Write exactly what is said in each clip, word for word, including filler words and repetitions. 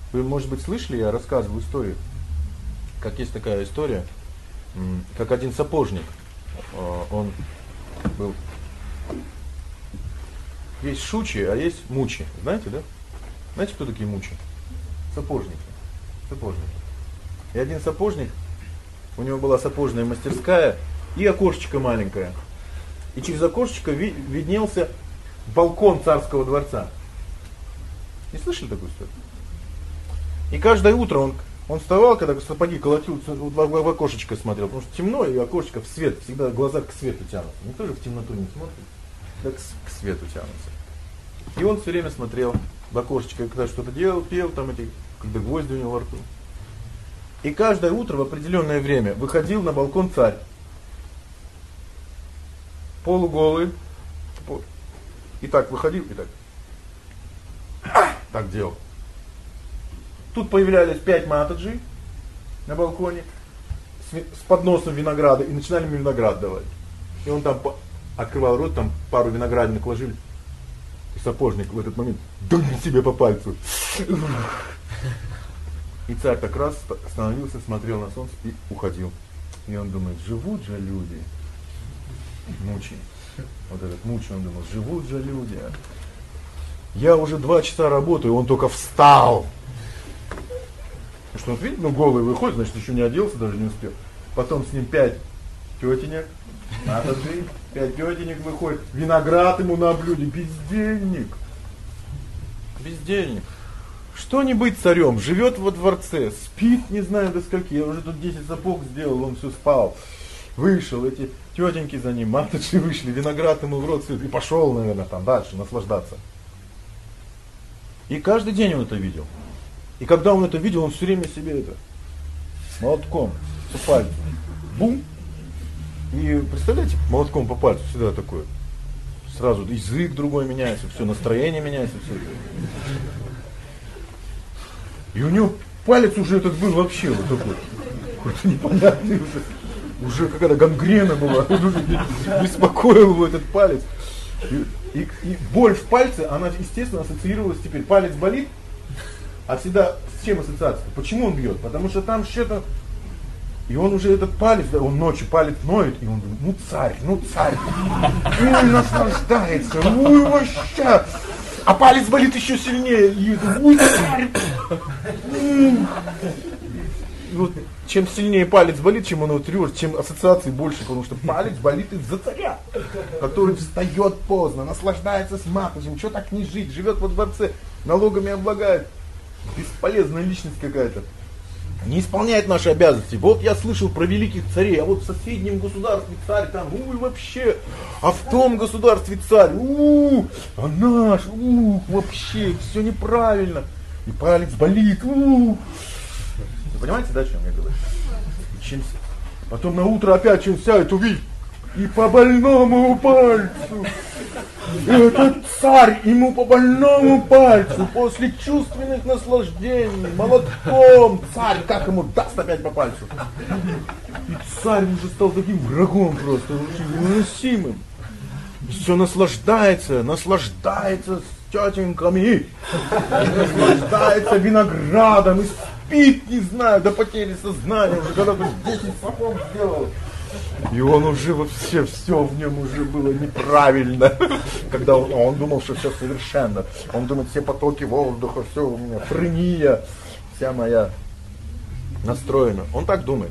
Вы, может быть, слышали, я рассказывал историю, как есть такая история, как один сапожник, он был, есть шучи, а есть мучи, знаете, да? Знаете, кто такие мучи? Сапожники, сапожники. И один сапожник, у него была сапожная мастерская и окошечко маленькое. И через окошечко ви- виднелся балкон царского дворца. Не слышали такую историю? И каждое утро он, он вставал, когда сапоги колотил, в, в окошечко смотрел, потому что темно, и окошечко в свет, всегда глаза к свету тянутся. Никто же в темноту не смотрит, так к свету тянутся. И он все время смотрел в окошечко, когда что-то делал, пел, там эти, когда гвозди у него во рту. И каждое утро в определенное время выходил на балкон царь. Полуголый. И так выходил, и так. Так делал. Тут появлялись пять матаджей на балконе с, с подносом винограда и начинали ему виноград давать. И он там открывал рот, там пару виноградинок ложили. И сапожник в этот момент дунул себе по пальцу. И царь так раз остановился, смотрел на солнце и уходил. И он думает, живут же люди. Мучи. Вот этот мучи, он думал, живут же люди. Я уже два часа работаю, он только встал. Потому что он, видите, ну голый выходит, значит еще не оделся, даже не успел. Потом с ним пять тетенек, матаджи, пять тетенек выходит, виноград ему на блюде, бездельник. Бездельник. Что не быть царем, живет во дворце, спит, не знаю до скольки, я уже тут десять сапог сделал, он все спал. Вышел, эти тетеньки за ним, матушки вышли, виноград ему в рот свет, и пошел, наверное, там дальше наслаждаться. И каждый день он это видел. И когда он это видел, он все время себе это молотком по пальцу. Бум! И представляете, молотком по пальцу всегда такое. Сразу язык другой меняется, все, настроение меняется, все. И у него палец уже этот был вообще вот такой. Какой-то непонятный уже. Уже какая-то гангрена была. Он уже беспокоил его этот палец. И, и, и боль в пальце, она, естественно, ассоциировалась теперь. Палец болит, а всегда с чем ассоциация? Почему он бьет? Потому что там что-то... И он уже этот палец, он ночью палец ноет, и он думает, ну царь, ну царь. И он наслаждается, ну вообще. А палец болит еще сильнее. И ой, царь. Вот, чем сильнее палец болит, чем он его тревожит, чем ассоциаций больше, потому что палец болит из-за царя, который встает поздно, наслаждается с матушем, что так не жить, живет во дворце, налогами облагает. Бесполезная личность какая-то. Не исполняет наши обязанности. Вот я слышал про великих царей, а вот в соседнем государстве царь там, уй, вообще, а в том государстве царь, у, а наш, у, вообще, все неправильно. И палец болит, у. Вы понимаете, да, о чем я говорю? Чем... Потом на утро опять чем сядет, увидит, и по больному пальцу. Этот царь ему по больному пальцу после чувственных наслаждений молотком царь как ему даст опять по пальцу. И царь уже стал таким врагом просто, невыносимым. Все наслаждается, наслаждается с тетеньками, наслаждается виноградом и спит, не знаю, до потери сознания, уже когда-то десять сапог сделал. И он уже вообще, все в нем уже было неправильно. Когда он, он думал, что все совершенно. Он думает, все потоки воздуха, все у меня, френия, вся моя настроена. Он так думает.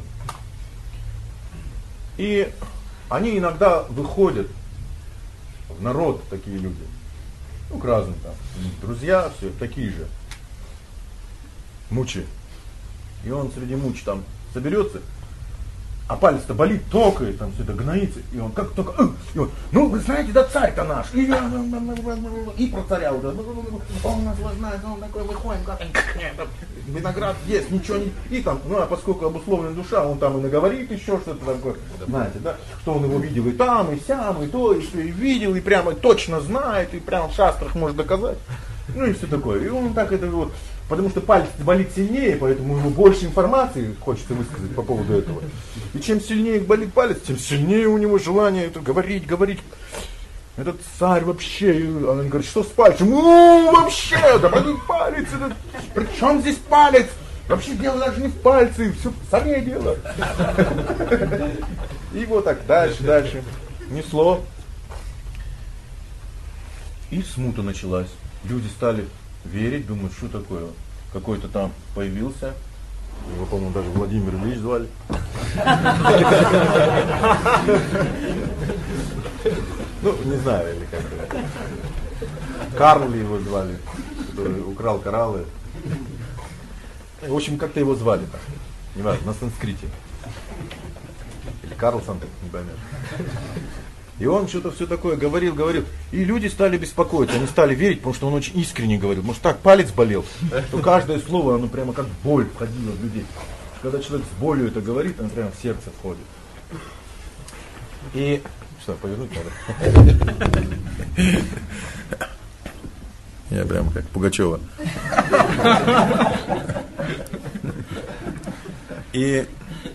И они иногда выходят в народ, такие люди. Ну, к разным там. Друзья, все, такие же. Мучи. И он среди муч там соберется. А палец-то болит, токает, там все это гноится. И он как только, э, и он, ну вы знаете, да царь-то наш. И, и про царя уже. Он наслаждается, он такой, выходим, как виноград есть, ничего не... И там, ну а поскольку обусловлена душа, он там и наговорит еще что-то такое. Знаете, да, что он его видел и там, и сям, и то, и все, и видел, и прямо точно знает, и прямо в шастрах может доказать. Ну и все такое. И он так это вот... Потому что палец болит сильнее, поэтому ему больше информации хочется высказать по поводу этого. И чем сильнее болит палец, тем сильнее у него желание это говорить, говорить. этот царь вообще, она говорит, что с пальцем? Ну, вообще, да болит палец, это, при чем здесь палец? Вообще дело даже не в пальце, все в царе дело. И вот так дальше, дальше, несло. И смута началась. Люди стали верить, думают, что такое. Какой-то там появился. Его, по-моему, даже Владимир Ильич звали. Ну, не знаю, или как-то. Карл его звали, который украл кораллы. В общем, как-то его звали так. Не важно, на санскрите. Или Карлсон, не поймешь. И он что-то все такое говорил, говорил. И люди стали беспокоиться, они стали верить, потому что он очень искренне говорил. Может, так палец болел, то каждое слово, оно прямо как боль входило в людей. Когда человек с болью это говорит, оно прямо в сердце входит. И... Что, повернуть надо? Я прямо как Пугачева. И...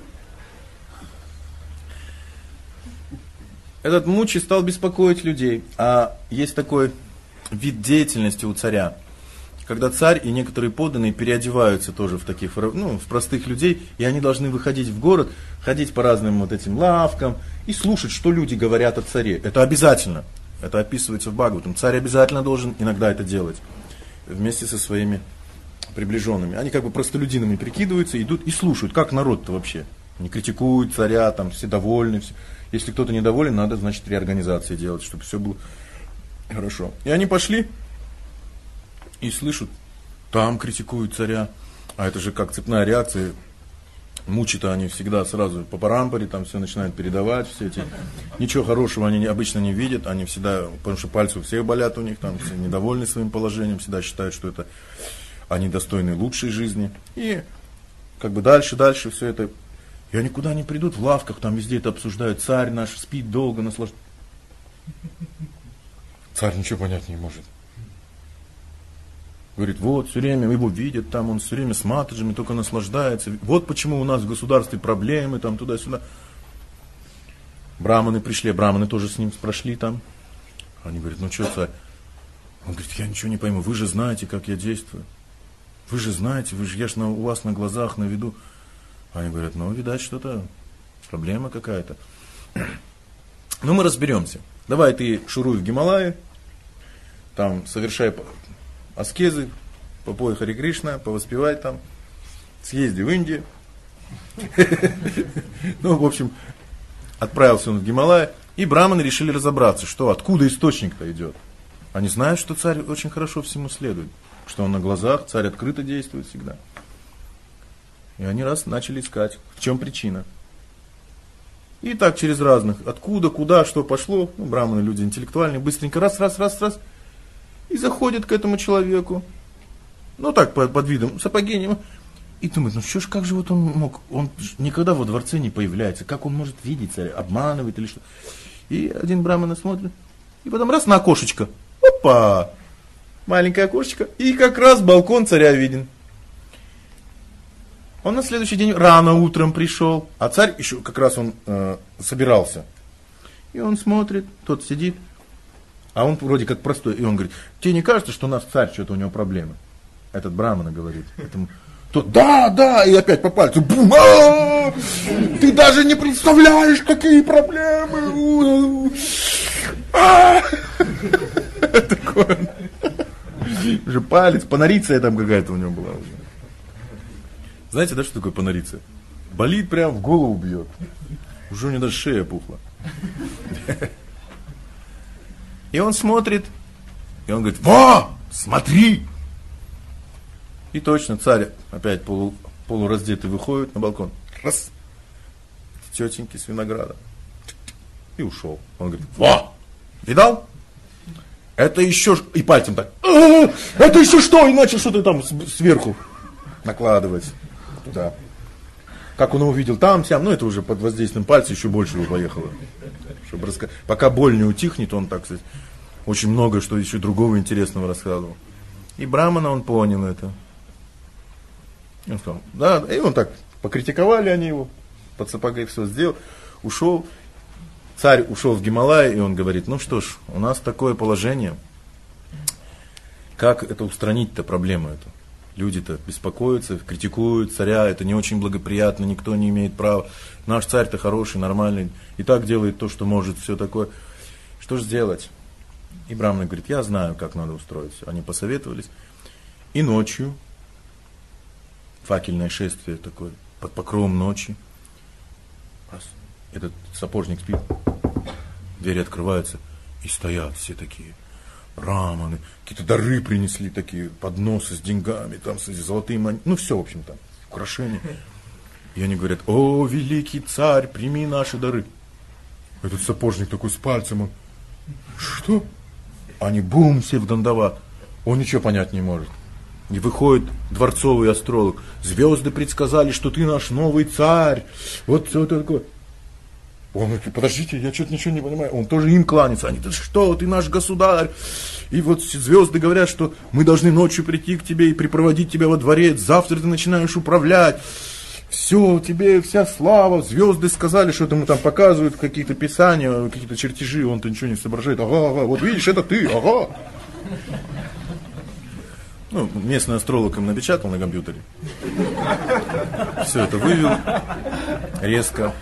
Этот Мучи стал беспокоить людей. А есть такой вид деятельности у царя, когда царь и некоторые подданные переодеваются тоже в таких, ну, в простых людей, и они должны выходить в город, ходить по разным вот этим лавкам и слушать, что люди говорят о царе. Это обязательно. Это описывается в Бхагаватам. Царь обязательно должен иногда это делать вместе со своими приближенными. Они как бы простолюдинами прикидываются, идут и слушают, как народ-то вообще. Не критикуют царя, там все довольны, все. Если кто-то недоволен, надо, значит, реорганизации делать, чтобы все было хорошо. И они пошли и слышат, там критикуют царя. А это же как цепная реакция. Мучи-то они всегда сразу по парампоре, там все начинают передавать, все эти. Ничего хорошего они обычно не видят, они всегда, потому что пальцы у всех болят у них, там все недовольны своим положением, всегда считают, что это они достойны лучшей жизни. И как бы дальше, дальше все это. И они куда не придут, в лавках, там везде это обсуждают. Царь наш спит долго, наслаждается. Царь ничего понять не может. Говорит, вот, все время его видят, там он все время с матаджами только наслаждается. Вот почему у нас в государстве проблемы, там туда-сюда. Браманы пришли, браманы тоже с ним прошли там. Они говорят, ну что, царь? Он говорит, я ничего не пойму, вы же знаете, как я действую. Вы же знаете, вы же, я же на, у вас на глазах, на виду. Они говорят, ну, видать, что-то, проблема какая-то. Ну, мы разберемся. Давай ты шуруй в Гималаи, там совершай аскезы, попой Хари Кришна, повоспевай там, съезди в Индию. Ну, в общем, отправился он в Гималаи, и браманы решили разобраться, что, откуда источник-то идет. Они знают, что царь очень хорошо всему следует, что он на глазах, царь открыто действует всегда. И они раз начали искать, в чем причина. И так через разных, откуда, куда, что пошло. Ну, браманы люди интеллектуальные, быстренько раз, раз, раз, раз. И заходят к этому человеку. Ну так, под, под видом сапоги. И думают, ну что ж, как же вот он мог, он никогда во дворце не появляется. Как он может видеть царя, обманывает или что. И один браман смотрит. И потом раз на окошечко. Опа! Маленькое окошечко. И как раз балкон царя виден. Он на следующий день рано утром пришел, а царь еще как раз он э, собирался. И он смотрит, тот сидит, а он вроде как простой. И он говорит, тебе не кажется, что у нас царь, что-то у него проблемы? Этот брамана говорит. Этому, тот, да, да, и опять по пальцу. Бум, а, ты даже не представляешь, какие проблемы. А, такой уже палец, панориция там какая-то у него была уже. Знаете, да, что такое панориция? Болит прям в голову бьет. Уже у него даже шея пухла. И он смотрит, и он говорит, во, смотри! И точно царь опять полу, полураздетый выходит на балкон. Раз. Тетеньки с винограда. И ушел. Он говорит, во, видал? Это еще... И пальцем так. Это еще что? И начал что-то там сверху накладывать. Да. Как он его увидел там, сям, ну это уже под воздействием пальца еще больше его поехало. Чтобы раска... Пока боль не утихнет, он, так сказать, очень много что еще другого интересного рассказывал. И брамана он понял это. И он сказал, да, и он так, покритиковали они его, под сапогой все сделал, ушел. царь ушел в Гималай, и он говорит, ну что ж, у нас такое положение, как это устранить-то, проблему эту? Люди-то беспокоятся, критикуют царя, это не очень благоприятно, никто не имеет права. Наш царь-то хороший, нормальный, и так делает то, что может, все такое. Что же сделать? И Брахман говорит, я знаю, как надо устроить. Они посоветовались. И ночью, факельное шествие такое, под покровом ночи, этот сапожник спит, двери открываются, и стоят все такие браманы, какие-то дары принесли, такие подносы с деньгами, там с золотые монеты, ну все, в общем, там, украшения. И они говорят, о, великий царь, прими наши дары. Этот сапожник такой с пальцем, он, что? Они бум, все в дандават. Он ничего понять не может. И выходит дворцовый астролог. Звезды предсказали, что ты наш новый царь. Вот все такое. Он говорит, подождите, я что-то ничего не понимаю. Он тоже им кланяется. Они, да что, ты наш государь. И вот звезды говорят, что мы должны ночью прийти к тебе и припроводить тебя во дворец. Завтра ты начинаешь управлять. Все, тебе вся слава. Звезды сказали, что ему там показывают какие-то писания, какие-то чертежи. Он-то ничего не соображает. Ага, ага, вот видишь, это ты, ага. Ну, местный астролог им напечатал на компьютере. Все это вывел. Резко.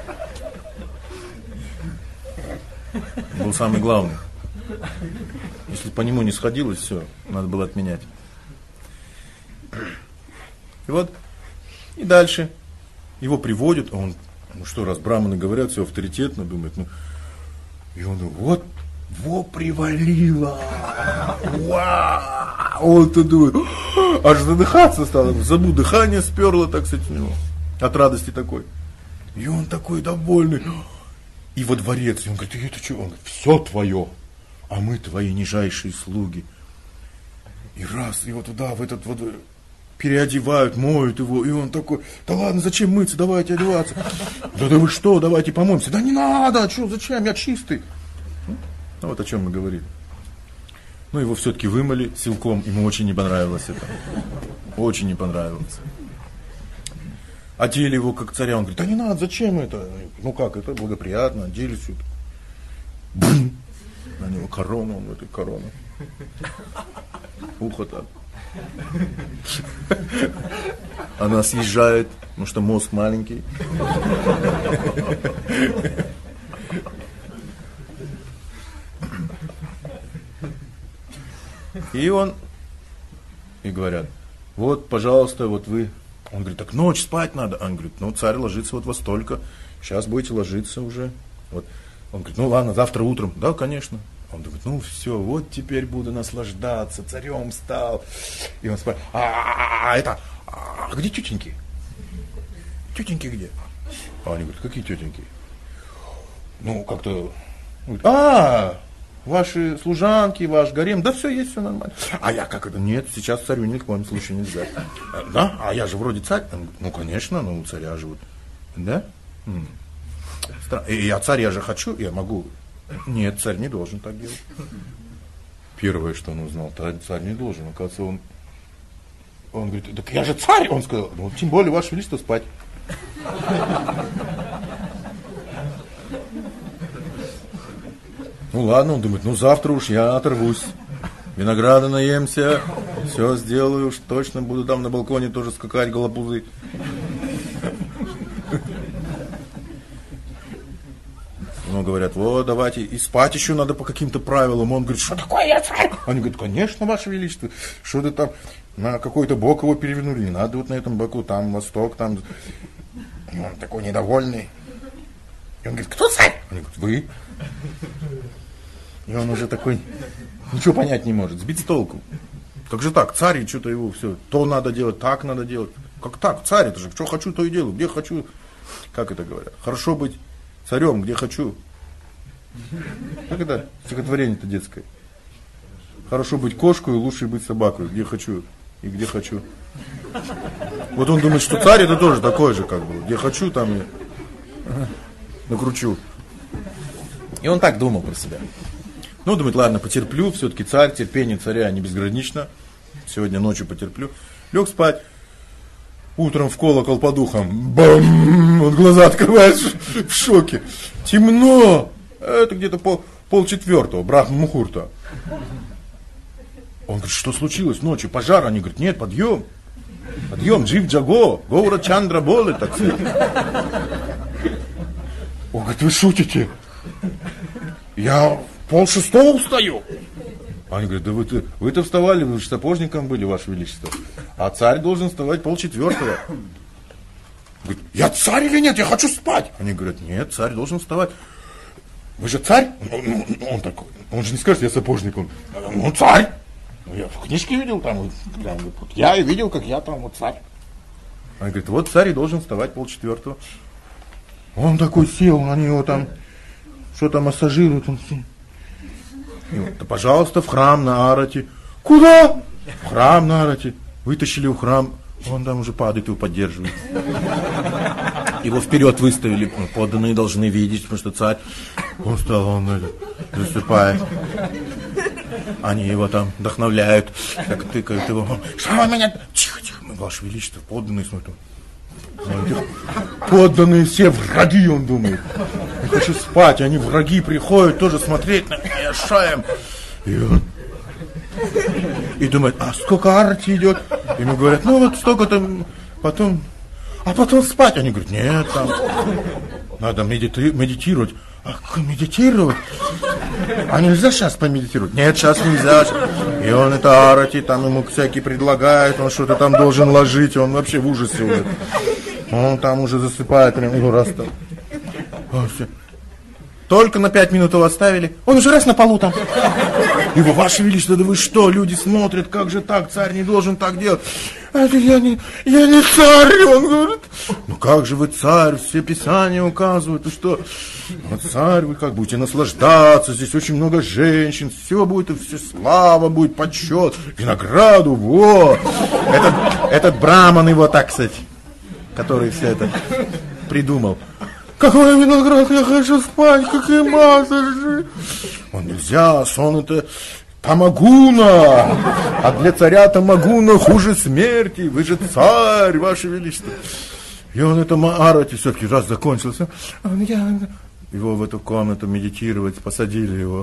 Был самый главный. Если по нему не сходилось, все, надо было отменять. И вот, и дальше его приводят, а он, ну что, раз браманы говорят, все авторитетно, думает, ну, и он думает, вот, во привалило, вау, он то думает, аж задыхаться стало, забыл, дыхание сперло, так сказать, у него, от радости такой. И он такой довольный. И во дворец, и он говорит, это что? Он говорит, все твое, а мы твои нижайшие слуги. И раз, его туда, в этот вот, переодевают, моют его, и он такой, да ладно, зачем мыться, давайте одеваться. Да, да вы что, давайте помоемся. Да не надо, что, зачем, я чистый. Ну вот о чем мы говорили. Ну его все-таки вымыли силком, ему очень не понравилось это. Очень не понравилось. Одели его как царя, он говорит, да не надо, зачем это? Ну как, это благоприятно, одели все. Бум! На него корона, он в этой короне. Ухо так. Она съезжает, потому что мозг маленький. И он, и говорят, вот, пожалуйста, вот вы. Он говорит, так ночь спать надо. Он говорит, ну царь ложится вот во столько, сейчас будете ложиться уже. Вот. Он говорит, ну ладно, завтра утром. Да, конечно. Он думает, ну все, вот теперь буду наслаждаться, царем стал. И он спрашивает, а, это, а где тетеньки? Тетеньки где? А они говорят, какие тетеньки? Ну, как-то, а, ваши служанки, ваш гарем, да все есть, все нормально. А я как это? Нет, сейчас царю ни в коем случае нельзя. Да? А я же вроде царь. Ну, конечно, ну, у царя живут. Да? И я царь, я же хочу, я могу. Нет, царь не должен так делать. Первое, что он узнал, царь не должен. Оказывается, он, он говорит, так я же царь. Он сказал, ну, тем более, ваше величество, спать. Ну ладно, он думает, ну завтра уж я оторвусь, винограда наемся, все сделаю, уж точно буду там на балконе тоже скакать голопузы. Ну говорят, вот давайте, и спать еще надо по каким-то правилам. Он говорит, что такое я царь? Они говорят, конечно, ваше величество, что ты там на какой-то бок его перевернули, не надо вот на этом боку, там восток, там. И он такой недовольный. И он говорит, кто царь? Они говорят, вы. И он уже такой, ничего понять не может, сбить с толку. Как же так, царь, и что-то его все, то надо делать, так надо делать. Как так, царь, это же, что хочу, то и делаю, где хочу. Как это говорят? Хорошо быть царем, где хочу. Как это стихотворение-то детское? Хорошо быть кошкой, лучше быть собакой, где хочу и где хочу. Вот он думает, что царь это тоже такой же, как бы, где хочу, там и накручу. И он так думал про себя. Ну, думает, ладно, потерплю, все-таки царь, терпение царя не безгранично. Сегодня ночью потерплю. Лег спать. Утром в колокол по духам. Бам! Он глаза открывает в шоке. Темно. Это где-то пол, полчетвертого, Брахма Мухурта. Он говорит, что случилось ночью? Пожар? Они говорят, нет, подъем. Подъем, Джив Джаго, Гоура Чандра Болы, так сказать. Он говорит, вы шутите? Я пол шестого устаю. Они говорят, да вы-то, вы-то вставали, вы же сапожником были, Ваше Величество. А царь должен вставать полчетвертого. Говорит, я царь или нет? Я хочу спать. Они говорят, нет, царь должен вставать. Вы же царь? Он, он такой, он же не скажет, я сапожник. Он, ну, царь. Я в книжке видел, там, там вот, я и видел, как я там вот царь. Они говорят, вот царь и должен вставать полчетвертого. Он такой сел, на него там что-то массажируют. Он сел. И вот, да, пожалуйста, в храм на Арати. Куда? В храм на Арати. Вытащили в храм. Он там уже падает, его поддерживает. Его вперед выставили. Подданные должны видеть, потому что царь. Он стал, он засыпает. Они его там вдохновляют, так тыкают его. Что вы меня? Тихо, тихо, Ваше Величество, подданные смотрят. Подданные все враги, он думает. Я хочу спать, они враги приходят тоже смотреть на меня, шаем. И он... И думает, а сколько арти идет? Ему говорят, ну вот столько-то, потом... А потом спать. Они говорят, нет, там надо медити- медитировать. А как медитировать? А нельзя сейчас помедитировать? Нет, сейчас нельзя. И он это арати, там ему всякие предлагают, он что-то там должен ложить, он вообще в ужасе уже. Он там уже засыпает, прям раз там. О, все. Только на пять минут его оставили, он уже раз на полу там. Его, Ваше Величество, да вы что, люди смотрят, как же так, царь не должен так делать. А это я не, я не царь, он говорит. Ну как же вы царь, все писания указывают, и что? Вот царь, вы как будете наслаждаться, здесь очень много женщин, все будет, все слава будет, почет, винограду, вот. Этот, этот браман его, так сказать, который все это придумал. Какой виноград, я хочу спать, какие массажи. Он нельзя, сон это тамагуна. А для царя тамагуна хуже смерти. Вы же царь, Ваше Величество. И он это Маарати все-таки раз закончился. Он, я... Его в эту комнату медитировать посадили его.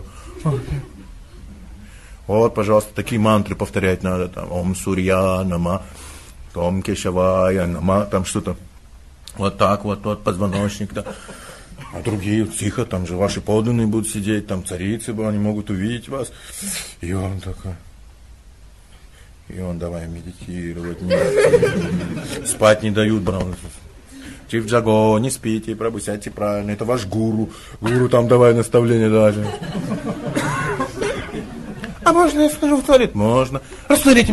Вот, пожалуйста, такие мантры повторять надо. Там Ом Сурья Нама, Том Кешавая Нама, там что-то. Вот так вот, вот позвоночник, да. А другие, тихо, там же ваши подданные будут сидеть, там царицы, они могут увидеть вас. И он такой, и он давай медитировать, медитировать. Спать не дают, брат. Чиф Джаго, не спите, прабу, сядьте правильно, это ваш гуру. Гуру там давай наставление даже. А можно я схожу в туалет? Можно. Рассмотрите.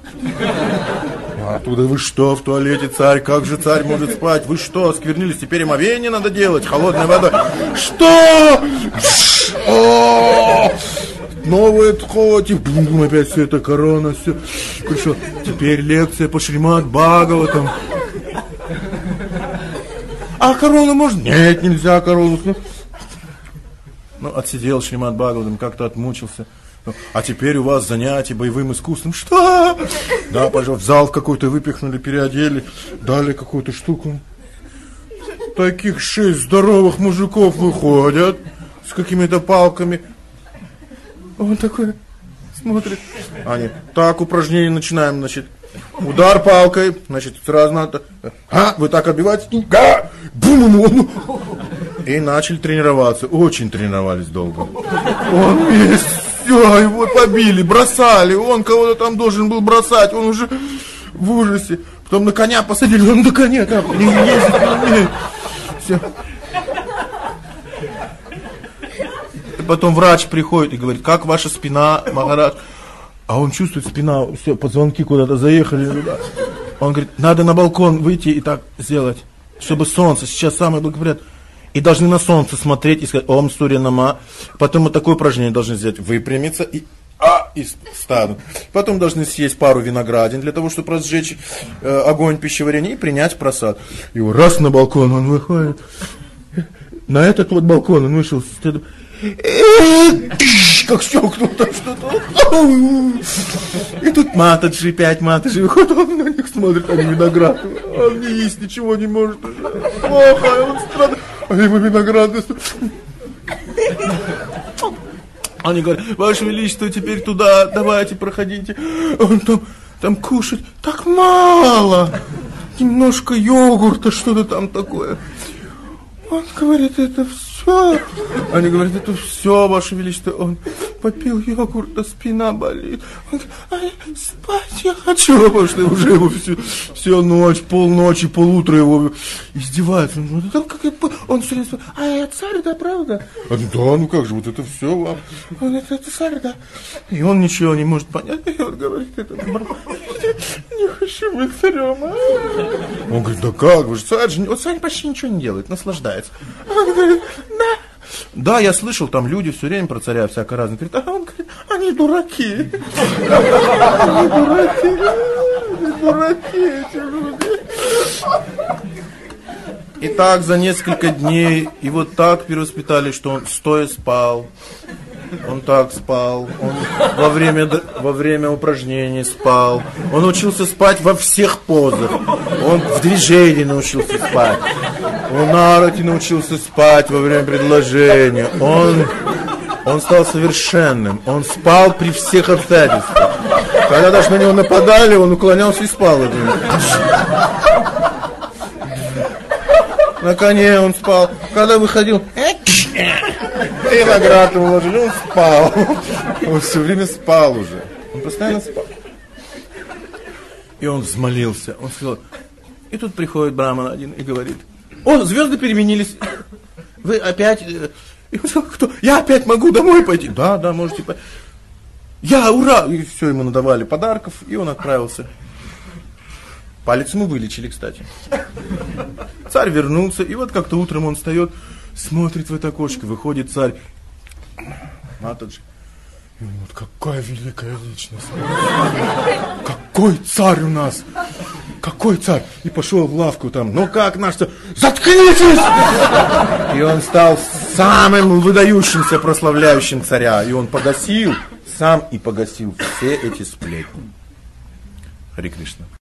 А оттуда вы что в туалете, царь? Как же царь может спать? Вы что, осквернились? Теперь омовение надо делать, холодной водой. Что? Новые тхоти. Бум, опять все это корона, все. Пришел. Теперь лекция по Шримад Бхагаватам. А корону можно? Нет, нельзя корону. Ну, отсидел Шримад Бхагаватам, как-то отмучился. А теперь у вас занятия боевым искусством. Что? Да, пожалуйста, в зал какой-то выпихнули, переодели, дали какую-то штуку. Таких шесть здоровых мужиков выходят с какими-то палками. Он такой смотрит. Они, так, упражнение начинаем, значит. Удар палкой, значит, сразу надо. А, вы так отбиваетесь? Га! Бум! И начали тренироваться. Очень тренировались долго. Он весь... Все, его побили, бросали, он кого-то там должен был бросать, он уже в ужасе. Потом на коня посадили, он на коня там не ездит, не умеет. Все. И потом врач приходит и говорит, как ваша спина, Махарадж? А он чувствует, спина, все, позвонки куда-то заехали. Он говорит, надо на балкон выйти и так сделать, чтобы солнце, сейчас самое благоприятное. И должны на солнце смотреть и сказать Ом Сурья Нама. Потом вот такое упражнение должны сделать. Выпрямиться и, а, и станут. Потом должны съесть пару виноградин для того, чтобы разжечь э, огонь пищеварения и принять просад. И вот раз на балкон он выходит. На этот вот балкон он вышел. Как щелкнул там что-то. И тут матаджи, пять матаджи выходит, он на них смотрит, они виноград. Он не есть, ничего не может. Плохо, он страдает. А ему виноград. Они говорят, Ваше Величество, теперь туда, давайте, проходите. Он там, там кушать так мало. Немножко йогурта, что-то там такое. Он говорит, это все. Они говорят, это все, Ваше Величество. Он попил йогурта, спина болит. Он говорит, а спать я хочу, потому что уже его всю, всю ночь, полночи, полутра его издеваются. Он, ну, как я, он все время спрашивает, а я царь, да, правда? Он говорит, да, ну как же, вот это все вам. Он говорит, это царь, да. И он ничего не может понять. И он говорит, это не хочу быть царем. Он говорит, да как, вы же царь же, вот царь почти ничего не делает, наслаждается. Он говорит, да. Да, я слышал, там люди все время про царя всяко разные. Говорит, а он говорит, они дураки. Они дураки. Они дураки, эти люди. И так за несколько дней его так перевоспитали, что он стоя спал. Он так спал, он во время, во время упражнений спал, он учился спать во всех позах, он в движении научился спать, он на руки научился спать во время предложения, он, он стал совершенным, он спал при всех обстоятельствах. Когда даже на него нападали, он уклонялся и спал. На коне он спал, когда выходил... И наград ему уложили, он спал. Он все время спал уже. Он постоянно спал. И он взмолился. Он сказал, и тут приходит Браман один и говорит, о, звезды переменились. Вы опять... И он сказал, кто? Я опять могу домой пойти. Да, да, можете пойти. Я, ура! И все, ему надавали подарков, и он отправился. Палец ему вылечили, кстати. Царь вернулся, и вот как-то утром он встает, смотрит в это окошко, выходит царь. А тот же. И он, вот какая великая личность. Какой царь у нас. Какой царь. И пошел в лавку там. Ну как наш царь? Заткнитесь! И он стал самым выдающимся, прославляющим царя. И он погасил, сам и погасил все эти сплетни. Харе Кришна.